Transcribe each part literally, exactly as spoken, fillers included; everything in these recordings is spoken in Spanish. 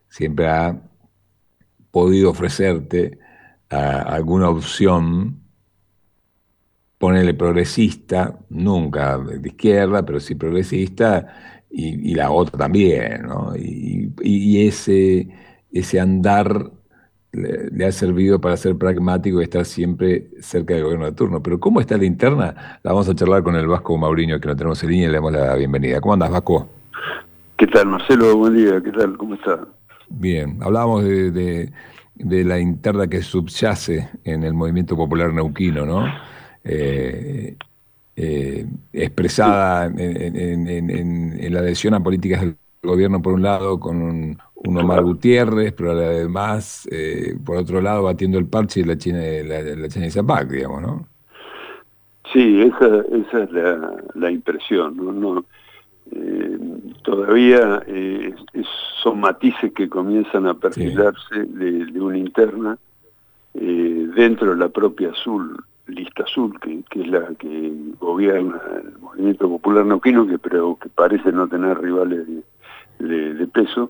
siempre ha podido ofrecerte a, alguna opción, ponele progresista, nunca de izquierda, pero sí progresista, y, y la otra también, ¿no? Y, y- y ese, ese andar le, le ha servido para ser pragmático y estar siempre cerca del gobierno de turno. Pero ¿cómo está la interna? La vamos a charlar con el Vasco Mauriño, que lo tenemos en línea, y le damos la bienvenida. ¿Cómo andás, Vasco? ¿Qué tal, Marcelo? Buen día, ¿qué tal? ¿Cómo está? Bien, hablábamos de, de- de la interna que subyace en el movimiento popular neuquino, ¿no? Eh, eh, Sí, expresada en, en- en- en- en la adhesión a políticas del gobierno por un lado con un, un Omar claro. Gutiérrez, pero además, eh, por otro lado, batiendo el parche y la China, la, la China Zapac, digamos, ¿no? Sí, esa, esa es la, la impresión, ¿no? No, eh, todavía eh, es- son matices que comienzan a Sí. perfilarse de, de una interna eh, dentro de la propia azul, lista azul, que, que es la que gobierna el movimiento popular neuquino, que, pero que parece no tener rivales de, de- de peso.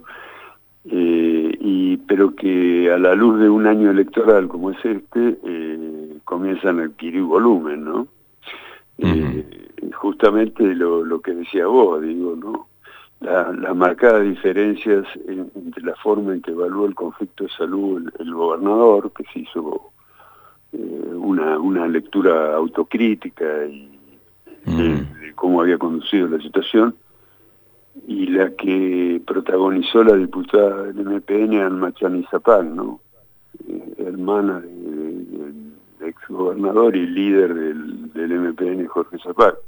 Eh, y, pero que a la luz de un año electoral como es este, eh, comienzan a adquirir volumen, ¿no? Ujú. Eh, justamente lo, lo que decía vos, digo, ¿no? La- las marcadas diferencias en- entre la forma en que evaluó el conflicto de salud el, el gobernador, que se hizo eh, una, una lectura autocrítica y de, Ujú. de cómo había conducido la situación, y la que protagonizó la diputada del M P N, Alma Chani Zapag, ¿no? Eh, hermana de- del exgobernador y líder del, del M P N, Jorge Zapag.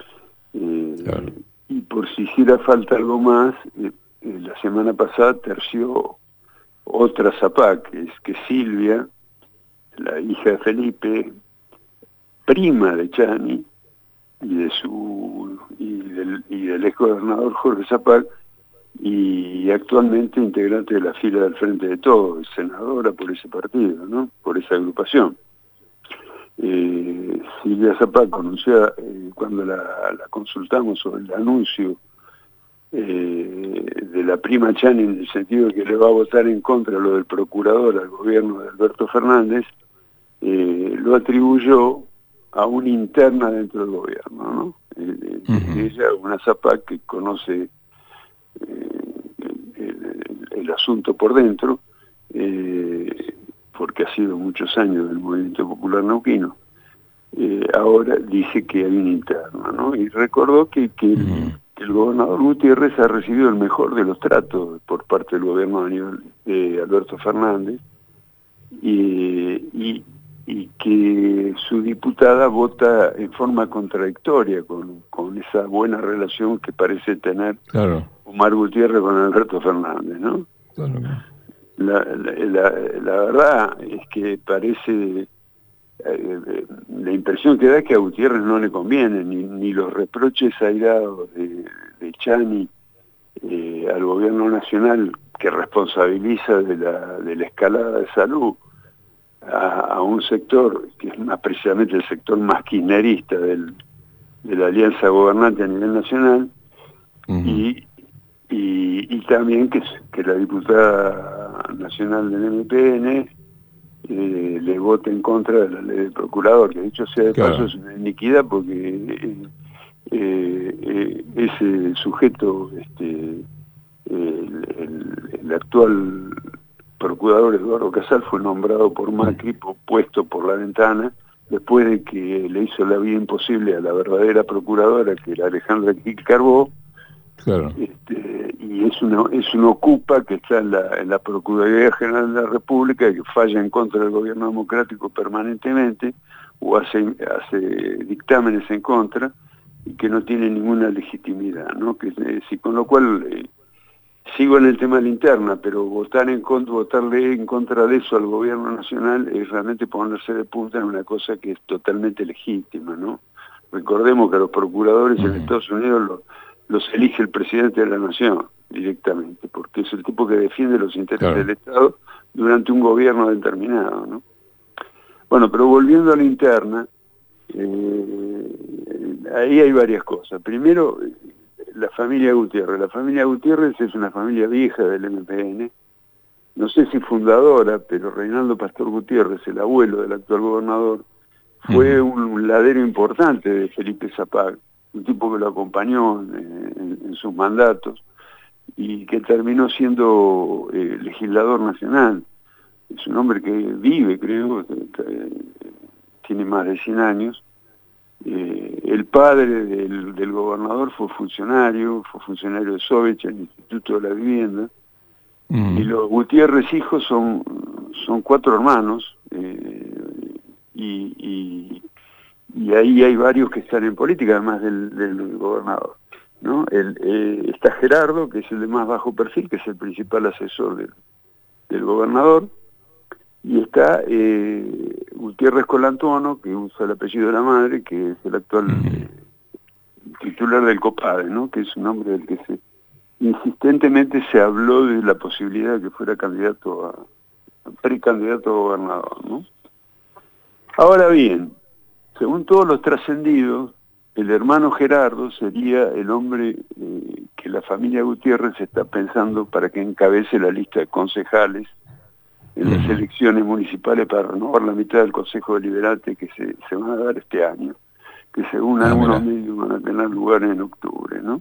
Eh, Claro. y por si hiciera falta algo más, eh, eh, la semana pasada terció otra Zapag, que es que Silvia, la hija de Felipe, prima de Chani, y de su y del, y del exgobernador Jorge Zapag, y actualmente integrante de la fila del Frente de Todos, senadora por ese partido, ¿no? Por esa agrupación. Eh, Silvia Zapag anunció, eh, cuando la, la consultamos sobre el anuncio eh, de la prima Chani, en el sentido de que le va a votar en contra lo del procurador al gobierno de Alberto Fernández, eh, lo atribuyó a una interna dentro del gobierno, ¿no? Eh, Ujú. eh, ella, una Zapag que conoce eh, el, el asunto por dentro, eh, porque ha sido muchos años del movimiento popular neuquino, eh, ahora dice que hay una interna, ¿no? Y recordó que, que, el, Ujú. que el gobernador Gutiérrez ha recibido el mejor de los tratos por parte del gobierno a nivel de Alberto Fernández, y, y, y que su diputada vota en forma contradictoria con, con esa buena relación que parece tener Claro. Omar Gutiérrez con Alberto Fernández, ¿no? Claro. La, la, la, la verdad es que parece, eh, la impresión que da es que a Gutiérrez no le conviene, ni, ni los reproches airados de, de Chani eh, al gobierno nacional, que responsabiliza de la, de la escalada de salud a, a un sector que es más precisamente el sector más kirchnerista del, de la alianza gobernante a nivel nacional, Ujú. y y, y también que, que la diputada nacional del M P N eh, le vote en contra de la ley del procurador, que dicho sea de paso Claro. es una iniquidad porque eh, eh, eh, ese sujeto, este, el, el- el actual procurador Eduardo Casal, fue nombrado por Mm. Macri, pu- puesto por la ventana, después de que le hizo la vida imposible a la verdadera procuradora, que era Alejandra Gil Carbó. Claro. Este, y es una, es una ocupa que está en la, en la Procuraduría General de la República, que falla en contra del gobierno democrático permanentemente, o hace, hace dictámenes en contra, y que no tiene ninguna legitimidad, ¿no? Que, eh, sí, con lo cual, eh, sigo en el tema de la interna, pero votar en contra, votarle en contra de eso al gobierno nacional es realmente ponerse de punta en una cosa que es totalmente legítima, ¿no? Recordemos que a los procuradores en Ujú. Estados Unidos los, los elige el presidente de la nación directamente, porque es el tipo que defiende los intereses del Claro. Estado durante un gobierno determinado, ¿no? Bueno, pero volviendo a la interna, eh, ahí hay varias cosas. Primero, la familia Gutiérrez. La familia Gutiérrez es una familia vieja del M P N, no sé si fundadora, pero Reinaldo Pastor Gutiérrez, el abuelo del actual gobernador, fue uh-huh. un ladero importante de Felipe Zapag, un tipo que lo acompañó en, en, en sus mandatos y que terminó siendo eh, legislador nacional. Es un hombre que vive, creo, que, que tiene más de cien años. Eh, el padre del, del gobernador fue funcionario, fue funcionario de Sovich, el Instituto de la Vivienda. Mm. Y los Gutiérrez hijos son, son cuatro hermanos, eh, y, y, y ahí hay varios que están en política, además del, del gobernador, ¿no? El, eh, está Gerardo, que es el de más bajo perfil, que es el principal asesor del, del gobernador, y está eh, Gutiérrez Colantuono, que usa el apellido de la madre, que es el actual eh, titular del COPADE, ¿no? Que es un hombre del que se insistentemente se habló de la posibilidad de que fuera candidato a, a precandidato a gobernador, ¿no? Ahora bien, según todos los trascendidos, el hermano Gerardo sería el hombre eh, que la familia Gutiérrez está pensando para que encabece la lista de concejales en las elecciones municipales para renovar la mitad del Consejo Deliberante que se, se van a dar este año, que según ah, algunos mira. medios van a tener lugar en octubre, ¿no?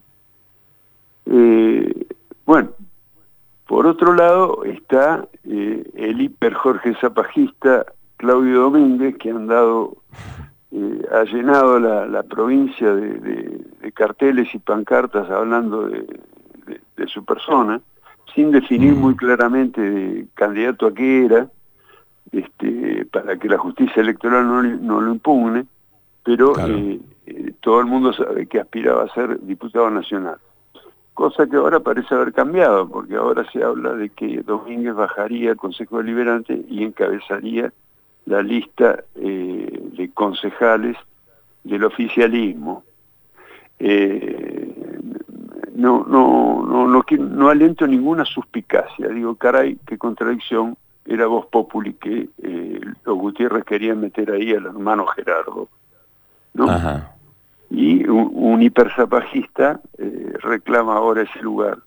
Eh, bueno, por otro lado está eh, el hiper Jorge Zapagista Claudio Domínguez, que han dado, eh, ha llenado la, la provincia de, de, de carteles y pancartas hablando de, de, de su persona, sin definir muy claramente de candidato a qué era, este, para que la justicia electoral no, no lo impugne, pero claro. eh, eh, todo el mundo sabe que aspiraba a ser diputado nacional. Cosa que ahora parece haber cambiado, porque ahora se habla de que Domínguez bajaría al Consejo Deliberante y encabezaría la lista eh, de concejales del oficialismo. Eh, no, no, no, no, no, no aliento ninguna suspicacia, digo, caray, qué contradicción, era Vox Populi que eh, los Gutiérrez querían meter ahí al hermano Gerardo, ¿no? Ajá. Y un, un hiperzapagista eh, reclama ahora ese lugar.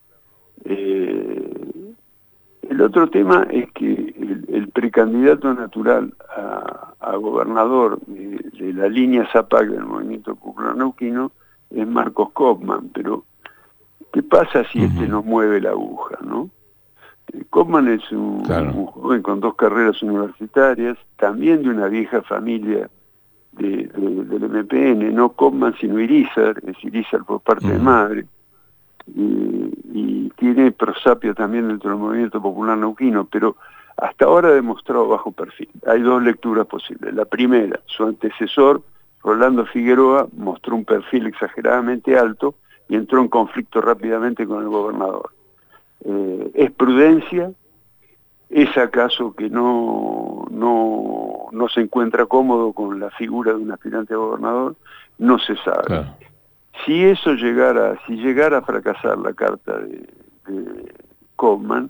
Eh, el otro tema es que el, el precandidato natural a, a gobernador de, de la línea Zapag del Movimiento Popular Neuquino es Marcos Kopman, pero ¿qué pasa si uh-huh. este no mueve la aguja, no? Eh, Kopman es un, claro. un joven con dos carreras universitarias, también de una vieja familia De, de, del M P N, no Kopman sino Irizar, es Irizar por parte uh-huh. de madre, y, y tiene prosapia también dentro del Movimiento Popular Neuquino, pero hasta ahora ha demostrado bajo perfil. Hay dos lecturas posibles. La primera, su antecesor, Rolando Figueroa, mostró un perfil exageradamente alto y entró en conflicto rápidamente con el gobernador. Eh, ¿Es prudencia? ¿Es acaso que no, no, no se encuentra cómodo con la figura de un aspirante a gobernador? No se sabe. Claro. Si eso llegara, si llegara a fracasar la carta de, de Kopman,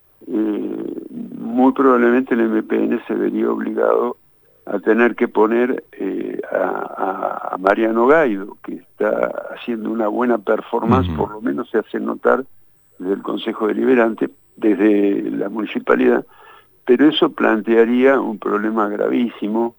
eh, muy probablemente el M P N se vería obligado a tener que poner eh, a, a Mariano Gaido, que está haciendo una buena performance, uh-huh. por lo menos se hace notar desde el Consejo Deliberante, desde la municipalidad, pero eso plantearía un problema gravísimo,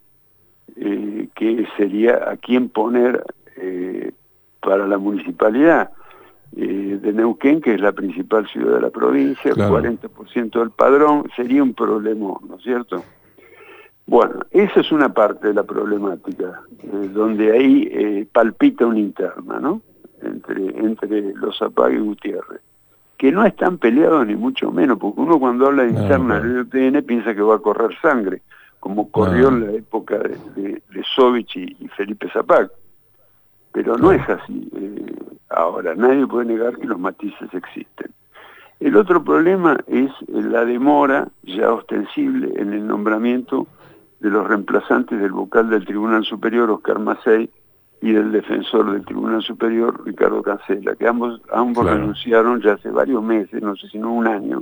eh, que sería a quién poner eh, para la municipalidad eh, de Neuquén, que es la principal ciudad de la provincia, claro. cuarenta por ciento del padrón, sería un problema, ¿no es cierto? Bueno, esa es una parte de la problemática, eh, donde ahí eh, palpita una interna, ¿no? Entre, entre los Zapag y Gutiérrez, que no están peleados ni mucho menos, porque uno cuando habla de interna del M P N piensa que va a correr sangre, como corrió no. en la época de, de, de Sovich y, y Felipe Zapag. Pero no, no es así. Eh, ahora, nadie puede negar que los matices existen. El otro problema es la demora ya ostensible en el nombramiento de los reemplazantes del vocal del Tribunal Superior, Oscar Macei, y del defensor del Tribunal Superior, Ricardo Cancela, que ambos, ambos claro. renunciaron ya hace varios meses, no sé si no un año,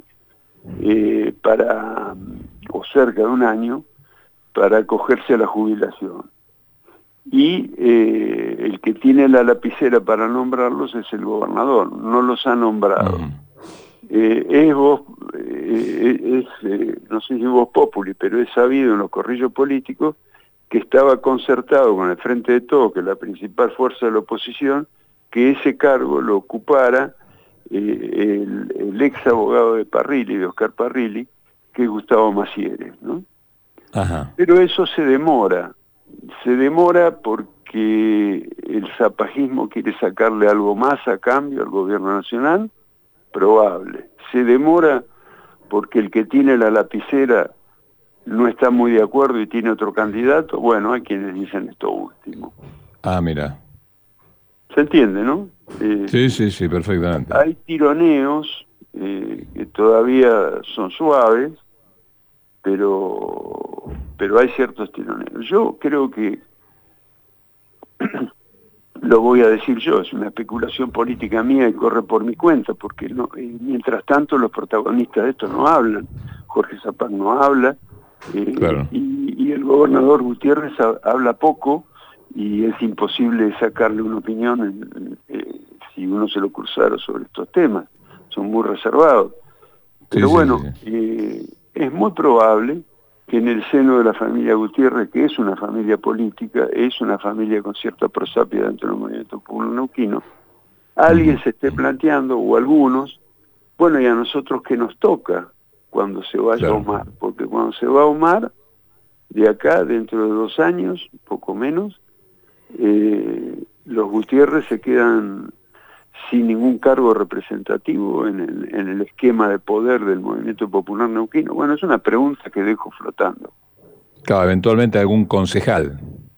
eh, para, o cerca de un año, para acogerse a la jubilación. Y eh, el que tiene la lapicera para nombrarlos es el gobernador, no los ha nombrado. Uh-huh. eh, es, vos, es, eh, no sé si vos populi, pero es sabido en los corrillos políticos que estaba concertado con el Frente de Todos, que es la principal fuerza de la oposición, que ese cargo lo ocupara eh, el, el ex abogado de Parrilli, de Oscar Parrilli, que es Gustavo Maciere, ¿no? Ajá. Pero eso se demora, se demora porque el zapajismo quiere sacarle algo más a cambio al gobierno nacional, probable. Se demora porque el que tiene la lapicera no está muy de acuerdo y tiene otro candidato. Bueno, hay quienes dicen esto último. Ah, mira. ¿Se entiende, no? Eh, Sí, sí, sí, perfectamente. hay tironeos eh, que todavía son suaves, pero, pero hay ciertos tironeos. Yo creo que, lo voy a decir yo, es una especulación política mía y corre por mi cuenta, porque no, eh, mientras tanto los protagonistas de esto no hablan. Jorge Zapag no habla, eh, Claro. y, y el gobernador Gutiérrez ha, habla poco, y es imposible sacarle una opinión en, eh, si uno se lo cruzara sobre estos temas. Son muy reservados. Pero Sí, sí, bueno, sí, sí. eh, es muy probable que en el seno de la familia Gutiérrez, que es una familia política, es una familia con cierta prosapia dentro del movimiento popular neuquino, alguien Ujú. se esté planteando, o algunos, bueno, y a nosotros qué nos toca cuando se vaya Claro. Omar, porque cuando se va Omar, de acá, dentro de dos años, poco menos, eh, los Gutiérrez se quedan sin ningún cargo representativo en el, en el esquema de poder del movimiento popular neuquino. Bueno, es una pregunta que dejo flotando. Claro, eventualmente algún concejal.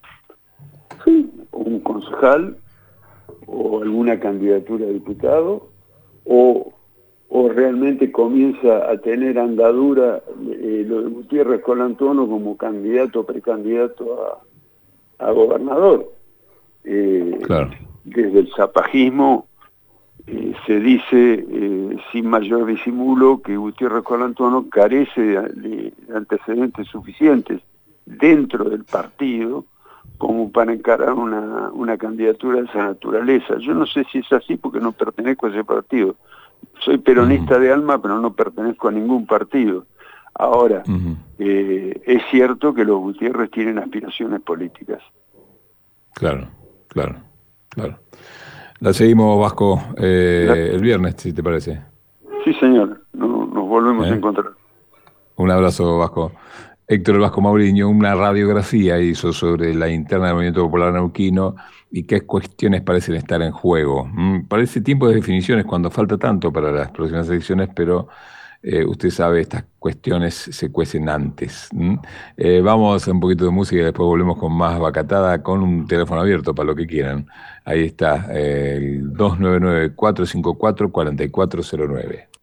Sí, un concejal o alguna candidatura a diputado, o, o realmente comienza a tener andadura eh, lo de Gutiérrez Colantuono como candidato o precandidato a, a gobernador. Eh, Claro. desde el zapajismo eh, se dice eh, sin mayor disimulo que Gutiérrez Colantuono carece de, de antecedentes suficientes dentro del partido como para encarar una, una candidatura de esa naturaleza. Yo no sé si es así porque no pertenezco a ese partido. Soy peronista Uh-huh. de alma, pero no pertenezco a ningún partido. Ahora, Uh-huh. eh, es cierto que los Gutiérrez tienen aspiraciones políticas. Claro, claro, claro. La seguimos, Vasco, eh, el viernes, si te parece. Sí, señor, no, nos volvemos a ¿Eh? encontrar. Un abrazo, Vasco. Héctor El Vasco Mauriño, una radiografía hizo sobre la interna del Movimiento Popular Neuquino y qué cuestiones parecen estar en juego. Mm, parece tiempo de definiciones cuando falta tanto para las próximas elecciones, pero eh, usted sabe, estas cuestiones se cuecen antes. ¿Mm? Eh, vamos a hacer un poquito de música y después volvemos con más bacatada, con un teléfono abierto para lo que quieran. Ahí está, eh, el dos nueve nueve, cuatro cinco cuatro, cuatro cuatro cero nueve.